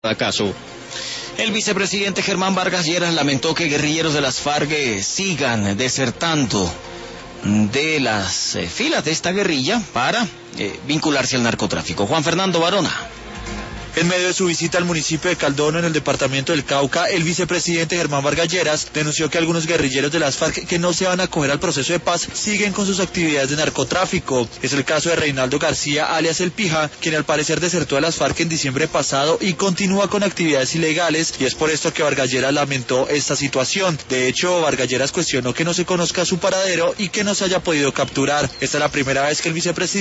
caso. El vicepresidente Germán Vargas Lleras lamentó que guerrilleros de las FARC sigan desertando de las filas de esta guerrilla para vincularse al narcotráfico. Juan Fernando Varona. En medio de su visita al municipio de Caldono, en el departamento del Cauca, el vicepresidente Germán Vargas Lleras denunció que algunos guerrilleros de las FARC que no se van a acoger al proceso de paz siguen con sus actividades de narcotráfico. Es el caso de Reinaldo García, alias El Pija, quien al parecer desertó de las FARC en diciembre pasado y continúa con actividades ilegales, y es por esto que Vargas Lleras lamentó esta situación. De hecho, Vargas Lleras cuestionó que no se conozca su paradero y que no se haya podido capturar. Esta es la primera vez que el vicepresidente